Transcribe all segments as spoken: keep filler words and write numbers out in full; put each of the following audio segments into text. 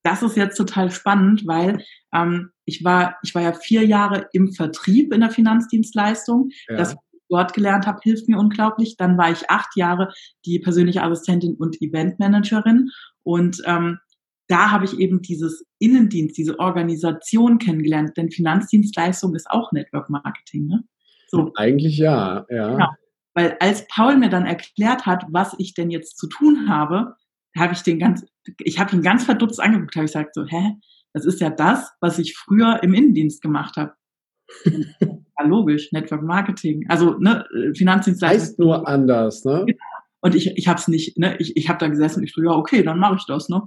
das ist jetzt total spannend, weil ähm, ich war, ich war ja vier Jahre im Vertrieb in der Finanzdienstleistung. Ja. Das, was ich dort gelernt habe, hilft mir unglaublich. Dann war ich acht Jahre die persönliche Assistentin und Eventmanagerin. Und ähm, da habe ich eben dieses Innendienst, diese Organisation kennengelernt. Denn Finanzdienstleistung ist auch Network Marketing, ne? So. Eigentlich ja, ja. Genau. Weil als Paul mir dann erklärt hat, was ich denn jetzt zu tun habe, habe ich den ganz, ich habe ihn ganz verdutzt angeguckt, habe ich gesagt so, hä, das ist ja das, was ich früher im Innendienst gemacht habe. Ja, logisch, Network Marketing, also ne, Finanzdienstleistung. Heißt nur anders, ne? Und ich, ich habe es nicht, ne, ich, ich habe da gesessen und ich so, ja, okay, dann mache ich das, ne?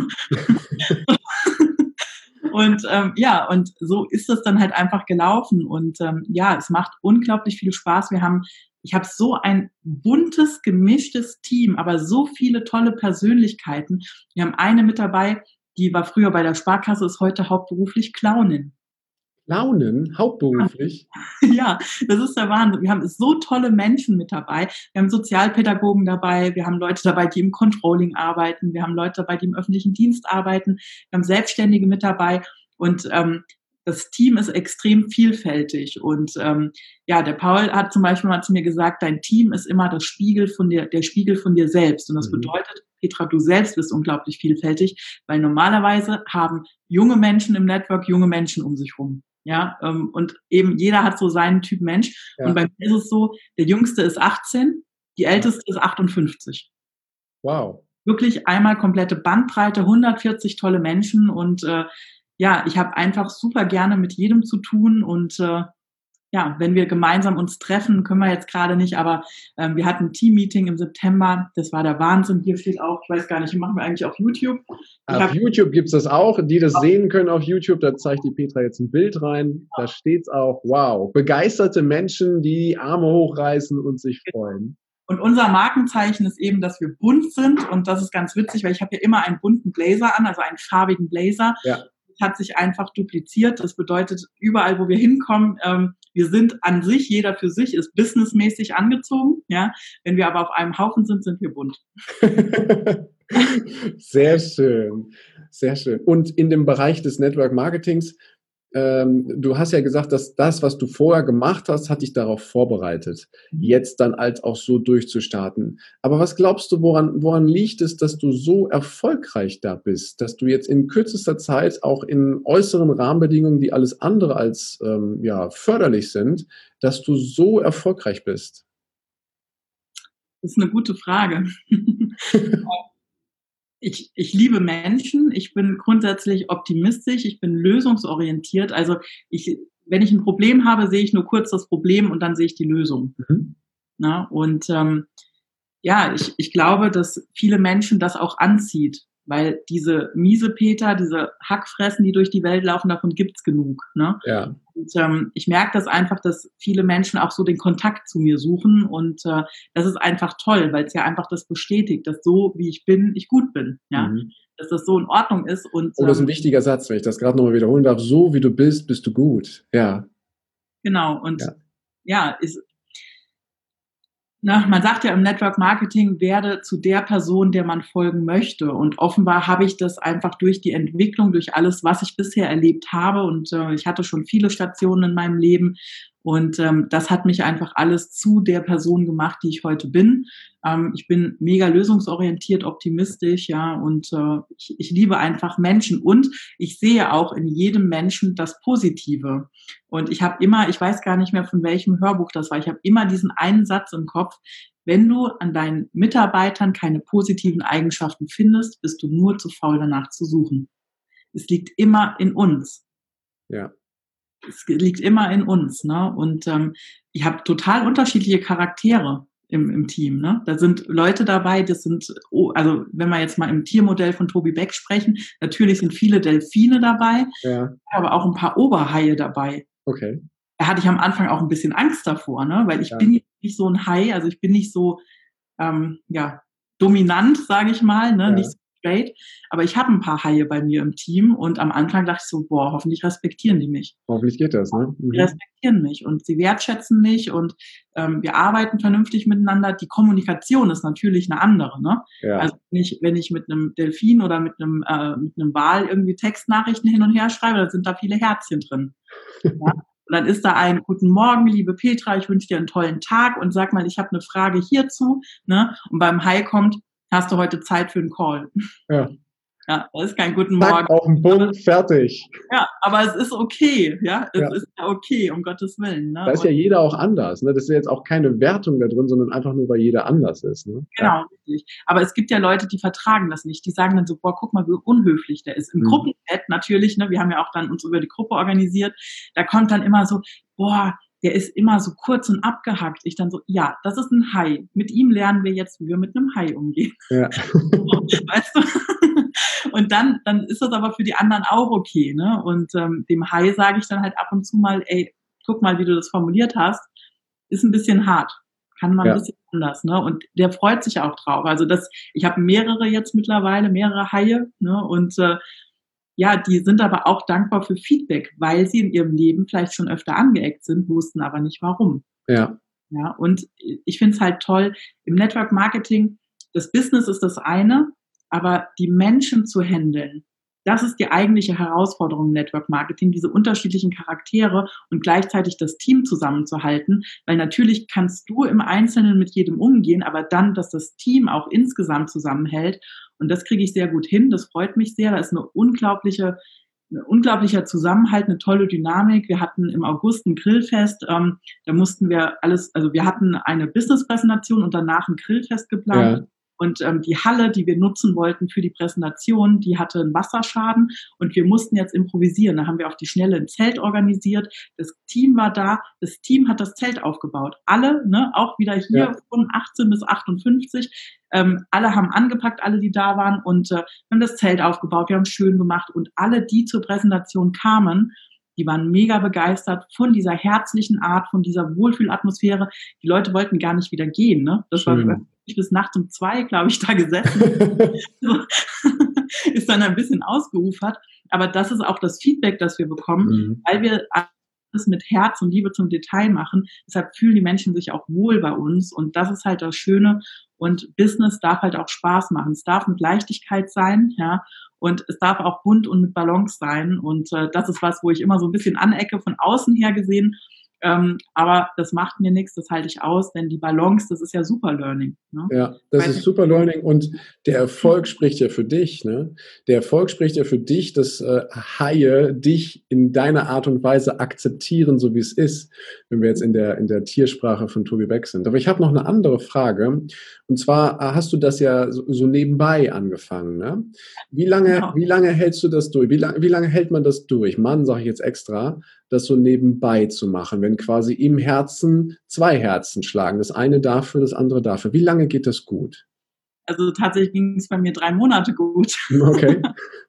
Und ähm, ja, und so ist es dann halt einfach gelaufen. Und ähm, ja, es macht unglaublich viel Spaß. Wir haben, ich habe so ein buntes, gemischtes Team, aber so viele tolle Persönlichkeiten. Wir haben eine mit dabei, die war früher bei der Sparkasse, ist heute hauptberuflich Clownin. Clownen, hauptberuflich? Ja, das ist der Wahnsinn. Wir haben so tolle Menschen mit dabei. Wir haben Sozialpädagogen dabei, wir haben Leute dabei, die im Controlling arbeiten, wir haben Leute dabei, die im öffentlichen Dienst arbeiten, wir haben Selbstständige mit dabei und ähm, das Team ist extrem vielfältig. Und ähm, ja, der Paul hat zum Beispiel mal zu mir gesagt, dein Team ist immer das Spiegel von dir, der Spiegel von dir selbst. Und das mhm. bedeutet, Petra, du selbst bist unglaublich vielfältig, weil normalerweise haben junge Menschen im Network junge Menschen um sich rum. Ja, ähm, und eben jeder hat so seinen Typ Mensch. Ja. Und bei mir ist es so, der Jüngste ist achtzehn, die Älteste ist achtundfünfzig. Wow. Wirklich einmal komplette Bandbreite, hundertvierzig tolle Menschen und äh, ja, ich habe einfach super gerne mit jedem zu tun und äh, ja, wenn wir gemeinsam uns treffen, können wir jetzt gerade nicht, aber ähm, wir hatten ein Team-Meeting im September, das war der Wahnsinn, hier steht auch, ich weiß gar nicht, machen wir eigentlich auf YouTube? Ich auf YouTube gibt's das auch, die das sehen können auf YouTube, da zeigt die Petra jetzt ein Bild rein, da steht's auch, wow, begeisterte Menschen, die die Arme hochreißen und sich freuen. Und unser Markenzeichen ist eben, dass wir bunt sind und das ist ganz witzig, weil ich habe ja immer einen bunten Blazer an, also einen farbigen Blazer. Ja. Hat sich einfach dupliziert. Das bedeutet, überall, wo wir hinkommen, ähm, wir sind an sich, jeder für sich, ist businessmäßig angezogen. Ja, wenn wir aber auf einem Haufen sind, sind wir bunt. Sehr schön, sehr schön. Und in dem Bereich des Network Marketings, ähm, du hast ja gesagt, dass das, was du vorher gemacht hast, hat dich darauf vorbereitet, jetzt dann halt auch so durchzustarten. Aber was glaubst du, woran, woran liegt es, dass du so erfolgreich da bist, dass du jetzt in kürzester Zeit auch in äußeren Rahmenbedingungen, die alles andere als ähm, ja, förderlich sind, dass du so erfolgreich bist? Das ist eine gute Frage. Ich, ich liebe Menschen, ich bin grundsätzlich optimistisch, ich bin lösungsorientiert. Also ich, wenn ich ein Problem habe, sehe ich nur kurz das Problem und dann sehe ich die Lösung. Mhm. Na, und ähm, ja, ich, ich glaube, dass viele Menschen das auch anzieht, weil diese Miesepeter, diese Hackfressen, die durch die Welt laufen, davon gibt's genug. Ne? Ja. Und ähm, ich merke das einfach, dass viele Menschen auch so den Kontakt zu mir suchen und äh, das ist einfach toll, weil es ja einfach das bestätigt, dass so wie ich bin, ich gut bin, ja, mhm. dass das so in Ordnung ist. Und oh, das ist ein wichtiger Satz, wenn ich das gerade nochmal wiederholen darf. So wie du bist, bist du gut. Ja. Genau. Und ja, ja ist Na, man sagt ja im Network Marketing, werde zu der Person, der man folgen möchte. Und offenbar habe ich das einfach durch die Entwicklung, durch alles, was ich bisher erlebt habe. Und äh, ich hatte schon viele Stationen in meinem Leben. Und ähm, das hat mich einfach alles zu der Person gemacht, die ich heute bin. Ähm, ich bin mega lösungsorientiert, optimistisch, ja, und äh, ich, ich liebe einfach Menschen. Und ich sehe auch in jedem Menschen das Positive. Und ich habe immer, ich weiß gar nicht mehr, von welchem Hörbuch das war, ich habe immer diesen einen Satz im Kopf: Wenn du an deinen Mitarbeitern keine positiven Eigenschaften findest, bist du nur zu faul, danach zu suchen. Es liegt immer in uns. Ja. Es liegt immer in uns, ne? Und ähm, ich habe total unterschiedliche Charaktere im, im Team, ne? Da sind Leute dabei, das sind, oh, also wenn wir jetzt mal im Tiermodell von Toby Beck sprechen, natürlich sind viele Delfine dabei, ja. aber auch ein paar Oberhaie dabei. Okay. Da hatte ich am Anfang auch ein bisschen Angst davor, ne? Weil ich ja. bin nicht so ein Hai, also ich bin nicht so ähm, ja dominant, sage ich mal, ne? Ja. Nicht so straight. Aber ich habe ein paar Haie bei mir im Team und am Anfang dachte ich so, boah, hoffentlich respektieren die mich. Hoffentlich geht das, ne? Die respektieren mich und sie wertschätzen mich und ähm, wir arbeiten vernünftig miteinander. Die Kommunikation ist natürlich eine andere, ne? Ja. Also wenn ich, wenn ich mit einem Delfin oder mit einem, äh, mit einem Wal irgendwie Textnachrichten hin und her schreibe, dann sind da viele Herzchen drin. Ja? Und dann ist da ein Guten Morgen, liebe Petra, ich wünsche dir einen tollen Tag und sag mal, ich habe eine Frage hierzu, ne? Und beim Hai kommt, hast du heute Zeit für einen Call? Ja. Ja, das ist kein Guten Zack, Morgen. auf den Punkt, fertig. Ja, aber es ist okay, ja, es Ja. ist ja okay, um Gottes Willen. Ne? Da ist ja jeder auch anders, ne? Das ist ja jetzt auch keine Wertung da drin, sondern einfach nur, weil jeder anders ist, ne? Genau, Ja. richtig. Aber es gibt ja Leute, die vertragen das nicht. Die sagen dann so, boah, guck mal, wie unhöflich der ist. Im Mhm. Gruppenchat natürlich, ne, wir haben ja auch dann uns über die Gruppe organisiert, da kommt dann immer so, boah, der ist immer so kurz und abgehackt. Ich dann so, ja, das ist ein Hai. Mit ihm lernen wir jetzt, wie wir mit einem Hai umgehen. Ja. Weißt du? Und dann, dann ist das aber für die anderen auch okay, ne? Und ähm, dem Hai sage ich dann halt ab und zu mal, ey, guck mal, wie du das formuliert hast, ist ein bisschen hart. Kann man Ja. ein bisschen anders, ne? Und der freut sich auch drauf. Also das, ich habe mehrere jetzt mittlerweile, mehrere Haie, ne? Und äh, ja, die sind aber auch dankbar für Feedback, weil sie in ihrem Leben vielleicht schon öfter angeeckt sind, wussten aber nicht warum. Ja. Ja, und ich finde es halt toll, im Network Marketing, das Business ist das eine, aber die Menschen zu handeln, das ist die eigentliche Herausforderung im Network Marketing, diese unterschiedlichen Charaktere und gleichzeitig das Team zusammenzuhalten, weil natürlich kannst du im Einzelnen mit jedem umgehen, aber dann, dass das Team auch insgesamt zusammenhält und das kriege ich sehr gut hin, das freut mich sehr, da ist eine unglaubliche ein unglaublicher Zusammenhalt, eine tolle Dynamik. Wir hatten im August ein Grillfest, ähm, da mussten wir alles, also wir hatten eine Business-Präsentation und danach ein Grillfest geplant. Ja. Und ähm, die Halle, die wir nutzen wollten für die Präsentation, die hatte einen Wasserschaden und wir mussten jetzt improvisieren. Da haben wir auf die Schnelle ein Zelt organisiert. Das Team war da. Das Team hat das Zelt aufgebaut. Alle, ne, auch wieder hier Ja. von achtzehn bis achtundfünfzig. Ähm, alle haben angepackt, alle, die da waren und äh, wir haben das Zelt aufgebaut. Wir haben es schön gemacht und alle, die zur Präsentation kamen, die waren mega begeistert von dieser herzlichen Art, von dieser Wohlfühlatmosphäre. Die Leute wollten gar nicht wieder gehen, ne? Das Schön. war bis nachts um zwei, glaube ich, da gesessen. Ist dann ein bisschen ausgeufert. Aber das ist auch das Feedback, das wir bekommen, Mhm. weil wir alles mit Herz und Liebe zum Detail machen. Deshalb fühlen die Menschen sich auch wohl bei uns. Und das ist halt das Schöne. Und Business darf halt auch Spaß machen. Es darf mit Leichtigkeit sein, ja. Und es darf auch bunt und mit Balance sein. Und äh, das ist was, wo ich immer so ein bisschen anecke, von außen her gesehen. Ähm, aber das macht mir nichts, das halte ich aus, denn die Balance, das ist ja super Learning. Ne? Ja, das ist super Learning und der Erfolg spricht ja für dich, ne? Der Erfolg spricht ja für dich, dass äh, Haie dich in deiner Art und Weise akzeptieren, so wie es ist, wenn wir jetzt in der, in der Tiersprache von Tobi Beck sind. Aber ich habe noch eine andere Frage und zwar äh, hast du das ja so, so nebenbei angefangen, ne? Wie lange, Genau. wie lange hältst du das durch? Wie, lang, wie lange hält man das durch? Mann, sage ich jetzt extra, das so nebenbei zu machen, wenn quasi im Herzen zwei Herzen schlagen. Das eine dafür, das andere dafür. Wie lange geht das gut? Also tatsächlich ging es bei mir drei Monate gut. Okay.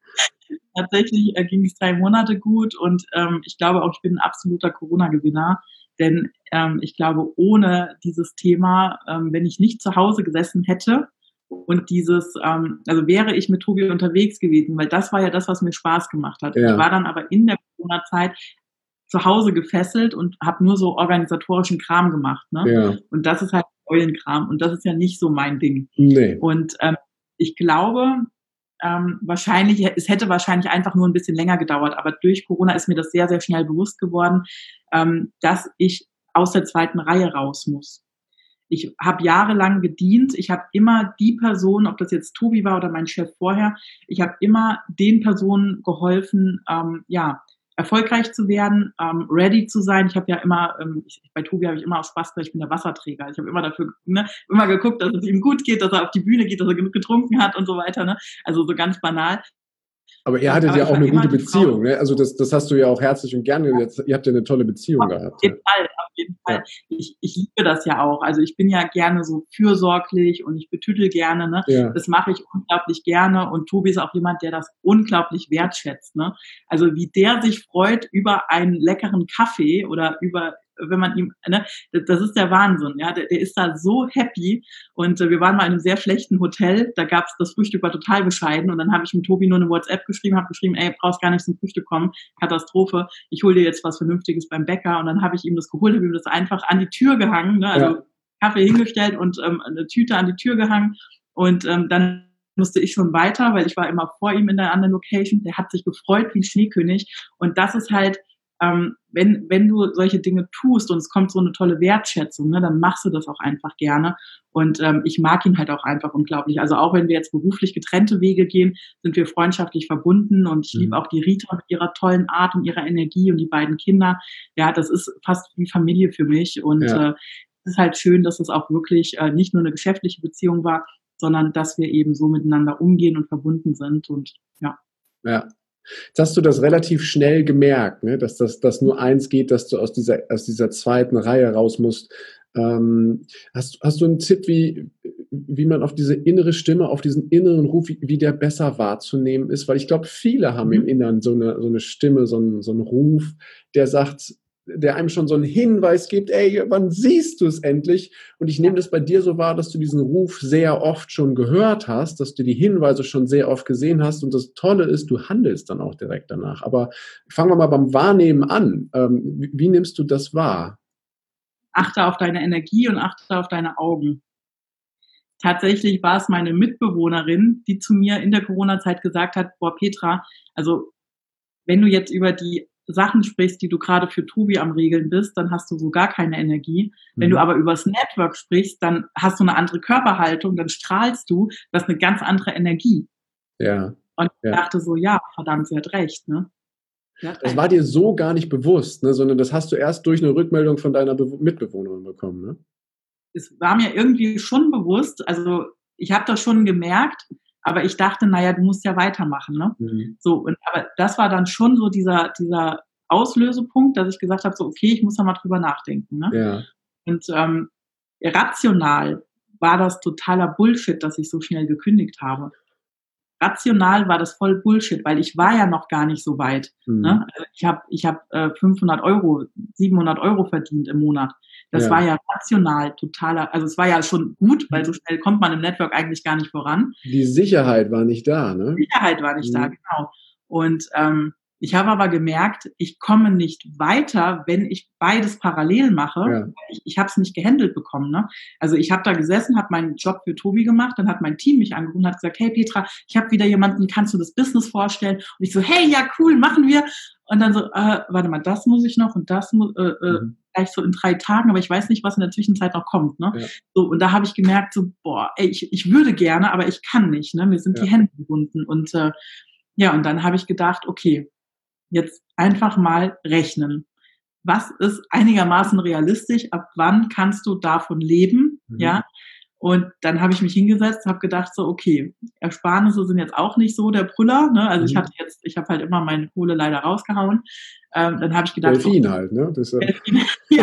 Tatsächlich äh, ging es drei Monate gut und ähm, ich glaube auch, ich bin ein absoluter Corona-Gewinner, denn ähm, ich glaube, ohne dieses Thema, ähm, wenn ich nicht zu Hause gesessen hätte und dieses, ähm, also wäre ich mit Tobi unterwegs gewesen, weil das war ja das, was mir Spaß gemacht hat. Ja. Ich war dann aber in der Corona-Zeit zu Hause gefesselt und habe nur so organisatorischen Kram gemacht. Ne? Ja. Und das ist halt Eulenkram und das ist ja nicht so mein Ding. Nee. Und ähm, ich glaube, ähm, wahrscheinlich, es hätte wahrscheinlich einfach nur ein bisschen länger gedauert, aber durch Corona ist mir das sehr, sehr schnell bewusst geworden, ähm, dass ich aus der zweiten Reihe raus muss. Ich habe jahrelang gedient, ich habe immer die Person, ob das jetzt Tobi war oder mein Chef vorher, ich habe immer den Personen geholfen, ähm, ja, erfolgreich zu werden, ähm, ready zu sein. Ich habe ja immer, ähm, ich, bei Tobi habe ich immer aus Spaß gesagt, ich bin der Wasserträger. Ich habe immer dafür, ne, immer geguckt, dass es ihm gut geht, dass er auf die Bühne geht, dass er genug getrunken hat und so weiter. Ne? Also so ganz banal. Aber ihr hattet Aber ja ich auch war eine immer gute die Beziehung, Frau. ne? Also das, das hast du ja auch herzlich und gerne. Jetzt, ihr habt ja eine tolle Beziehung Auf gehabt. jeden Ja. Fall, auf jeden Fall. Ich, ich liebe das ja auch. Also ich bin ja gerne so fürsorglich und ich betüdel gerne. Ne? Ja. Das mache ich unglaublich gerne. Und Tobi ist auch jemand, der das unglaublich wertschätzt. Ne? Also wie der sich freut über einen leckeren Kaffee oder über wenn man ihm, ne, das ist der Wahnsinn, ja, der, der ist da so happy und äh, wir waren mal in einem sehr schlechten Hotel, da gab's, das Frühstück war total bescheiden und dann habe ich mit Tobi nur eine WhatsApp geschrieben, habe geschrieben, ey, brauchst gar nicht zum Frühstück kommen, Katastrophe, ich hole dir jetzt was Vernünftiges beim Bäcker und dann habe ich ihm das geholt, habe ihm das einfach an die Tür gehangen, ne, also ja. Kaffee hingestellt und ähm, eine Tüte an die Tür gehangen und ähm, dann musste ich schon weiter, weil ich war immer vor ihm in der anderen Location. Der hat sich gefreut wie ein Schneekönig. Und das ist halt, ähm, wenn wenn du solche Dinge tust und es kommt so eine tolle Wertschätzung, ne, dann machst du das auch einfach gerne. Und ähm, ich mag ihn halt auch einfach unglaublich. Also auch wenn wir jetzt beruflich getrennte Wege gehen, sind wir freundschaftlich verbunden. Und ich mhm. liebe auch die Rita mit ihrer tollen Art und ihrer Energie und die beiden Kinder. Ja, das ist fast wie Familie für mich. Und ja. äh, es ist halt schön, dass es auch wirklich äh, nicht nur eine geschäftliche Beziehung war, sondern dass wir eben so miteinander umgehen und verbunden sind und ja. Ja. Jetzt hast du das relativ schnell gemerkt, ne? dass das dass nur eins geht, dass du aus dieser, aus dieser zweiten Reihe raus musst. Ähm, hast, hast du einen Tipp, wie, wie man auf diese innere Stimme, auf diesen inneren Ruf, wie, wie der besser wahrzunehmen ist? Weil ich glaube, viele haben mhm. im Inneren so eine, so eine Stimme, so einen, so einen Ruf, der sagt, der einem schon so einen Hinweis gibt, ey, wann siehst du es endlich? Und ich nehme das bei dir so wahr, dass du diesen Ruf sehr oft schon gehört hast, dass du die Hinweise schon sehr oft gesehen hast und das Tolle ist, du handelst dann auch direkt danach. Aber fangen wir mal beim Wahrnehmen an. Ähm, wie, wie nimmst du das wahr? Achte auf deine Energie und achte auf deine Augen. Tatsächlich war es meine Mitbewohnerin, die zu mir in der Corona-Zeit gesagt hat, boah, Petra, also wenn du jetzt über die Sachen sprichst, die du gerade für Tobi am Regeln bist, dann hast du so gar keine Energie. Mhm. Wenn du aber übers Network sprichst, dann hast du eine andere Körperhaltung, dann strahlst du, das ist eine ganz andere Energie. Ja. Und ich ja. dachte so, ja, verdammt, sie hat recht, ne? Sie hat das recht. War dir so gar nicht bewusst, ne? Sondern das hast du erst durch eine Rückmeldung von deiner Be- Mitbewohnerin bekommen, ne? Es war mir irgendwie schon bewusst, also ich habe das schon gemerkt, aber ich dachte, naja, du musst ja weitermachen, ne? Mhm. So, und aber das war dann schon so dieser, dieser Auslösepunkt, dass ich gesagt habe, so, okay, ich muss da mal drüber nachdenken, ne? Ja. Und ähm, rational war das totaler Bullshit, dass ich so schnell gekündigt habe. Rational war das voll Bullshit, weil ich war ja noch gar nicht so weit. Mhm. Ne? Also ich habe ich hab, äh, fünfhundert Euro, siebenhundert Euro verdient im Monat. Das ja. war ja rational totaler, also es war ja schon gut, weil so schnell kommt man im Network eigentlich gar nicht voran. Die Sicherheit war nicht da, ne? Die Sicherheit war nicht mhm. da, genau. Und ähm, ich habe aber gemerkt, ich komme nicht weiter, wenn ich beides parallel mache. Ja. Ich, ich habe es nicht gehandelt bekommen. Ne? Also ich habe da gesessen, habe meinen Job für Tobi gemacht, dann hat mein Team mich angerufen und hat gesagt, hey Petra, ich habe wieder jemanden, kannst du das Business vorstellen? Und ich so, hey, ja cool, machen wir. Und dann so, äh, warte mal, das muss ich noch und das muss, äh, mhm. gleich so in drei Tagen, aber ich weiß nicht, was in der Zwischenzeit noch kommt. Ne? Ja. So, und da habe ich gemerkt, so, boah, ey, ich, ich würde gerne, aber ich kann nicht. Ne? Mir sind ja. die Hände gebunden. Und äh, ja, und dann habe ich gedacht, okay, jetzt einfach mal rechnen. Was ist einigermaßen realistisch? Ab wann kannst du davon leben? Mhm. Ja. Und dann habe ich mich hingesetzt, habe gedacht so, okay, Ersparnisse sind jetzt auch nicht so der Brüller. Ne? Also mhm. ich hatte jetzt, ich habe halt immer meine Kohle leider rausgehauen. Ähm, dann habe ich gedacht, Delfin so, halt, ne? Das, äh ja.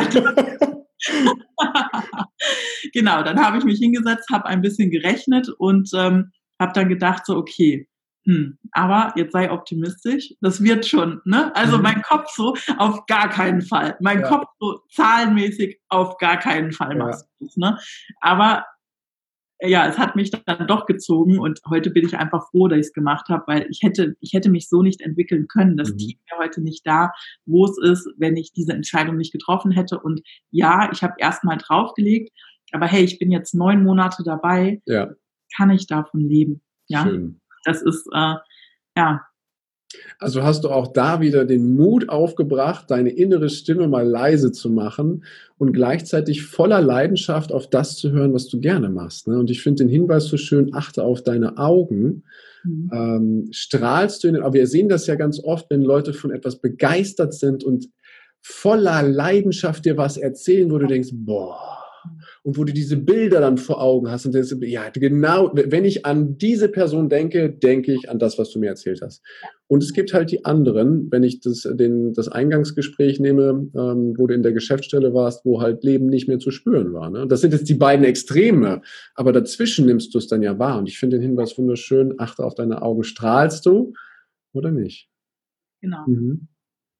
Genau. Dann habe ich mich hingesetzt, habe ein bisschen gerechnet und ähm, habe dann gedacht so, okay. Hm, aber jetzt sei optimistisch, das wird schon, ne? Also mein Kopf so, auf gar keinen Fall. Mein ja. Kopf so zahlenmäßig, auf gar keinen Fall machst du es, ne? Aber ja, es hat mich dann doch gezogen und heute bin ich einfach froh, dass ich es gemacht habe, weil ich hätte, ich hätte mich so nicht entwickeln können. Das mhm. Team wäre heute nicht da, wo es ist, wenn ich diese Entscheidung nicht getroffen hätte. Und ja, ich habe erstmal draufgelegt, aber hey, ich bin jetzt neun Monate dabei, ja. kann ich davon leben? Ja. Schön. Das ist, äh, ja. Also hast du auch da wieder den Mut aufgebracht, deine innere Stimme mal leise zu machen und gleichzeitig voller Leidenschaft auf das zu hören, was du gerne machst. Ne? Und ich finde den Hinweis so schön, achte auf deine Augen. Mhm. Ähm, strahlst du in den, aber wir sehen das ja ganz oft, wenn Leute von etwas begeistert sind und voller Leidenschaft dir was erzählen, wo du denkst, boah, und wo du diese Bilder dann vor Augen hast und denkst, ja, genau, wenn ich an diese Person denke, denke ich an das, was du mir erzählt hast. Und es gibt halt die anderen, wenn ich das, den, das Eingangsgespräch nehme, ähm, wo du in der Geschäftsstelle warst, wo halt Leben nicht mehr zu spüren war. Ne? Das sind jetzt die beiden Extreme, aber dazwischen nimmst du es dann ja wahr. Und ich finde den Hinweis wunderschön, achte auf deine Augen, strahlst du oder nicht? Genau. Mhm.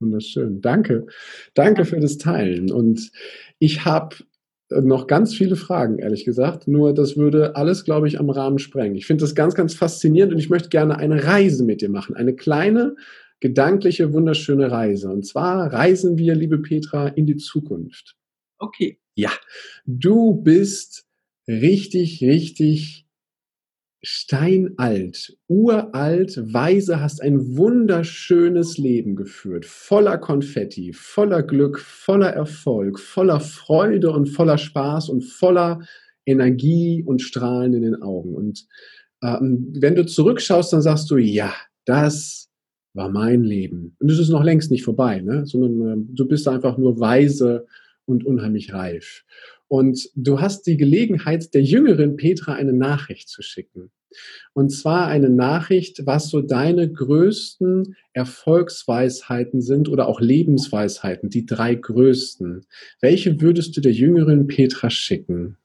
Wunderschön. Danke. Danke für das Teilen. Und ich habe noch ganz viele Fragen, ehrlich gesagt. Nur das würde alles, glaube ich, am Rahmen sprengen. Ich finde das ganz, ganz faszinierend und ich möchte gerne eine Reise mit dir machen. Eine kleine, gedankliche, wunderschöne Reise. Und zwar reisen wir, liebe Petra, in die Zukunft. Okay. Ja, du bist richtig, richtig steinalt, uralt, weise, hast ein wunderschönes Leben geführt, voller Konfetti, voller Glück, voller Erfolg, voller Freude und voller Spaß und voller Energie und Strahlen in den Augen. Und ähm, wenn du zurückschaust, dann sagst du, ja, das war mein Leben. Und es ist noch längst nicht vorbei, ne? Sondern äh, du bist einfach nur weise und unheimlich reif. Und du hast die Gelegenheit, der jüngeren Petra eine Nachricht zu schicken. Und zwar eine Nachricht, was so deine größten Erfolgsweisheiten sind oder auch Lebensweisheiten, die drei größten. Welche würdest du der jüngeren Petra schicken?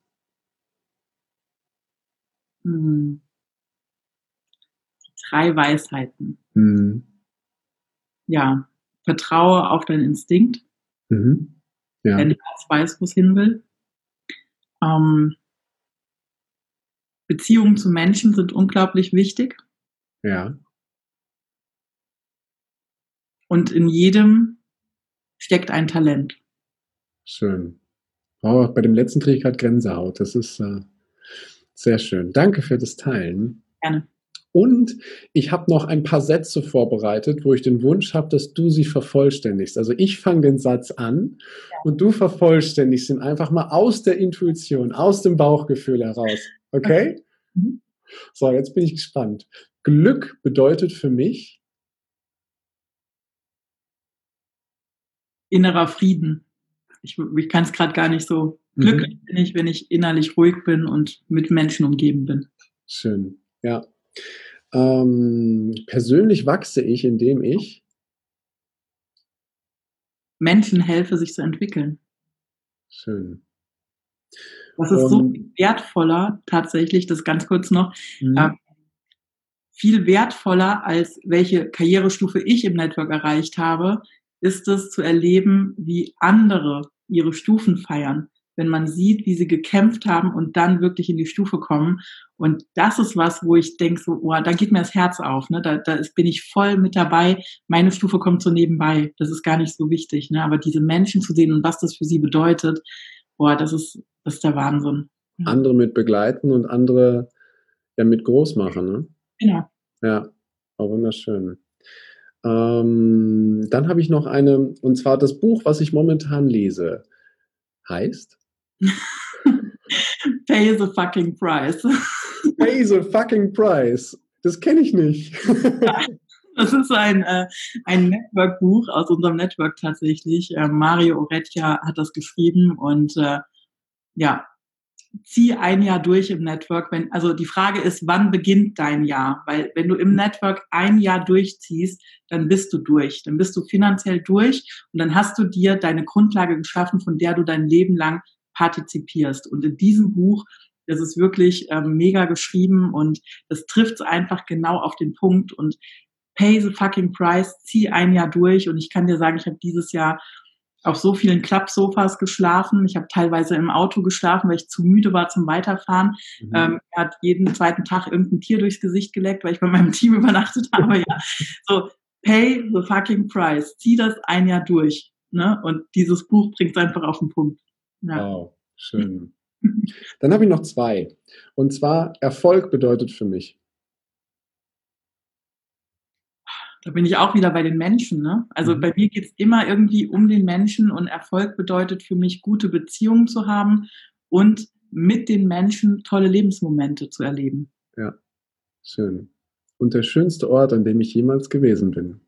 Hm. Die drei Weisheiten. Hm. Ja, vertraue auf deinen Instinkt. Mhm. Ja. Dein Herz weiß, wo es hin will. Ähm, Beziehungen zu Menschen sind unglaublich wichtig. Ja. Und in jedem steckt ein Talent. Schön. Oh, bei dem letzten kriege ich gerade Gänsehaut. Das ist äh, sehr schön. Danke für das Teilen. Gerne. Und ich habe noch ein paar Sätze vorbereitet, wo ich den Wunsch habe, dass du sie vervollständigst. Also ich fange den Satz an Ja. und du vervollständigst ihn einfach mal aus der Intuition, aus dem Bauchgefühl heraus. Okay? Okay. Mhm. So, jetzt bin ich gespannt. Glück bedeutet für mich Innerer Frieden. Ich, ich kann es gerade gar nicht so. Mhm. Glücklich bin ich, wenn ich innerlich ruhig bin und mit Menschen umgeben bin. Schön, ja. Ähm, persönlich wachse ich, indem ich Menschen helfe, sich zu entwickeln. Schön. Das ist so viel wertvoller, tatsächlich, das ganz kurz noch, Mhm. äh, viel wertvoller, als welche Karrierestufe ich im Network erreicht habe, ist es zu erleben, wie andere ihre Stufen feiern. Wenn man sieht, wie sie gekämpft haben und dann wirklich in die Stufe kommen. Und das ist was, wo ich denke, so, oh, da geht mir das Herz auf. Ne? Da, da ist, bin ich voll mit dabei. Meine Stufe kommt so nebenbei. Das ist gar nicht so wichtig. Ne? Aber diese Menschen zu sehen und was das für sie bedeutet, boah, das ist, das ist der Wahnsinn. Andere mit begleiten und andere ja mit groß machen. Ne? Genau. Ja, auch wunderschön. Ähm, dann habe ich noch eine, und zwar das Buch, was ich momentan lese, heißt Pay the fucking price. Pay the fucking price. Das kenne ich nicht. Das ist ein, äh, ein Network-Buch aus unserem Network tatsächlich. Äh, Mario Oretia hat das geschrieben und äh, ja, zieh ein Jahr durch im Network. Wenn, also die Frage ist, wann beginnt dein Jahr? Weil wenn du im Network ein Jahr durchziehst, dann bist du durch. Dann bist du finanziell durch und dann hast du dir deine Grundlage geschaffen, von der du dein Leben lang partizipierst. Und in diesem Buch, das ist wirklich ähm, mega geschrieben und das trifft es einfach genau auf den Punkt und pay the fucking price, zieh ein Jahr durch und ich kann dir sagen, ich habe dieses Jahr auf so vielen Klappsofas geschlafen. Ich habe teilweise im Auto geschlafen, weil ich zu müde war zum Weiterfahren. Mhm. Ähm, er hat jeden zweiten Tag irgendein Tier durchs Gesicht geleckt, weil ich bei meinem Team übernachtet habe. Ja. So, pay the fucking price. Zieh das ein Jahr durch. Ne? Und dieses Buch bringt es einfach auf den Punkt. Ja. Wow, schön. Dann habe ich noch zwei. Und zwar, Erfolg bedeutet für mich. Da bin ich auch wieder bei den Menschen. Ne? Also mhm. bei mir geht es immer irgendwie um den Menschen und Erfolg bedeutet für mich, gute Beziehungen zu haben und mit den Menschen tolle Lebensmomente zu erleben. Ja, schön. Und der schönste Ort, an dem ich jemals gewesen bin.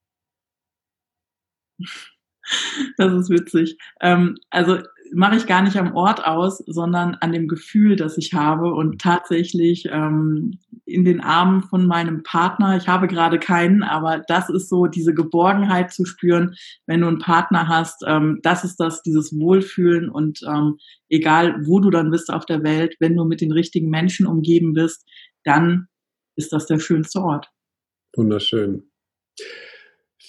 Das ist witzig. Ähm, also mache ich gar nicht am Ort aus, sondern an dem Gefühl, das ich habe und tatsächlich ähm, in den Armen von meinem Partner. Ich habe gerade keinen, aber das ist so diese Geborgenheit zu spüren, wenn du einen Partner hast. Ähm, das ist das, dieses Wohlfühlen und ähm, egal, wo du dann bist auf der Welt, wenn du mit den richtigen Menschen umgeben bist, dann ist das der schönste Ort. Wunderschön.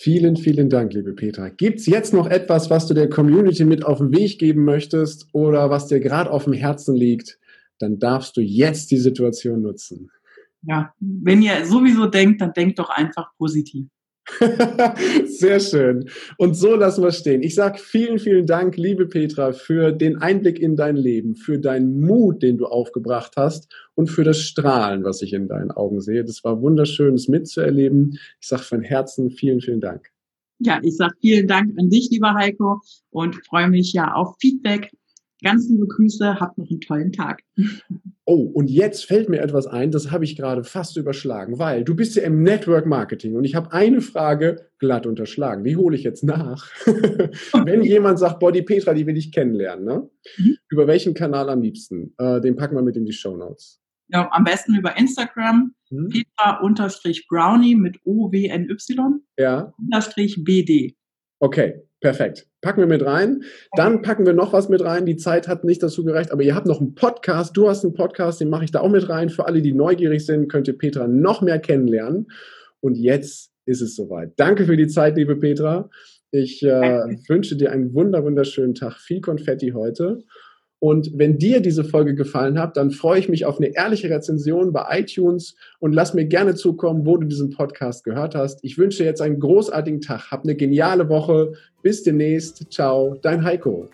Vielen, vielen Dank, liebe Petra. Gibt es jetzt noch etwas, was du der Community mit auf den Weg geben möchtest oder was dir gerade auf dem Herzen liegt? Dann darfst du jetzt die Situation nutzen. Ja, wenn ihr sowieso denkt, dann denkt doch einfach positiv. Sehr schön. Und so lassen wir es stehen. Ich sage vielen, vielen Dank, liebe Petra, für den Einblick in dein Leben, für deinen Mut, den du aufgebracht hast und für das Strahlen, was ich in deinen Augen sehe. Das war wunderschön, es mitzuerleben. Ich sage von Herzen vielen, vielen Dank. Ja, ich sage vielen Dank an dich, lieber Heiko, und freue mich ja auf Feedback. Ganz liebe Grüße, habt noch einen tollen Tag. Oh, und jetzt fällt mir etwas ein, das habe ich gerade fast überschlagen, weil du bist ja im Network Marketing und ich habe eine Frage glatt unterschlagen. Die hole ich jetzt nach. Wenn jemand sagt, boah, die Petra, die will ich kennenlernen, ne? Mhm. Über welchen Kanal am liebsten? Äh, den packen wir mit in die Shownotes. Ja, am besten über Instagram, mhm. Petra-Brownie mit O W N Y, ja. unterstrich B D. Okay, perfekt. Packen wir mit rein. Dann packen wir noch was mit rein. Die Zeit hat nicht dazu gereicht, aber ihr habt noch einen Podcast. Du hast einen Podcast, den mache ich da auch mit rein. Für alle, die neugierig sind, könnt ihr Petra noch mehr kennenlernen. Und jetzt ist es soweit. Danke für die Zeit, liebe Petra. Ich äh, wünsche dir einen wunder, wunderschönen Tag. Viel Konfetti heute. Und wenn dir diese Folge gefallen hat, dann freue ich mich auf eine ehrliche Rezension bei iTunes und lass mir gerne zukommen, wo du diesen Podcast gehört hast. Ich wünsche dir jetzt einen großartigen Tag. Hab eine geniale Woche. Bis demnächst. Ciao, dein Heiko.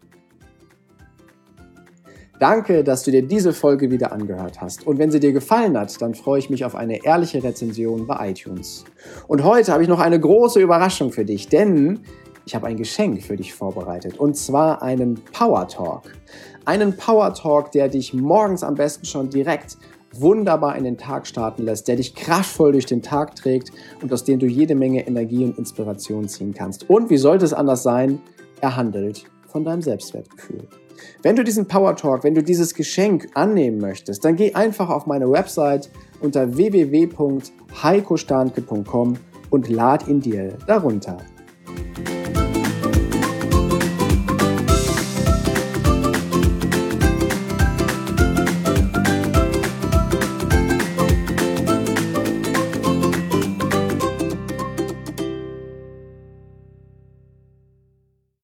Danke, dass du dir diese Folge wieder angehört hast. Und wenn sie dir gefallen hat, dann freue ich mich auf eine ehrliche Rezension bei iTunes. Und heute habe ich noch eine große Überraschung für dich, denn ich habe ein Geschenk für dich vorbereitet, und zwar einen Power Talk. Einen Power Talk, der dich morgens am besten schon direkt wunderbar in den Tag starten lässt, der dich kraftvoll durch den Tag trägt und aus dem du jede Menge Energie und Inspiration ziehen kannst. Und wie sollte es anders sein? Er handelt von deinem Selbstwertgefühl. Wenn du diesen Power Talk, wenn du dieses Geschenk annehmen möchtest, dann geh einfach auf meine Website unter w w w punkt heiko starnke punkt com und lad ihn dir darunter.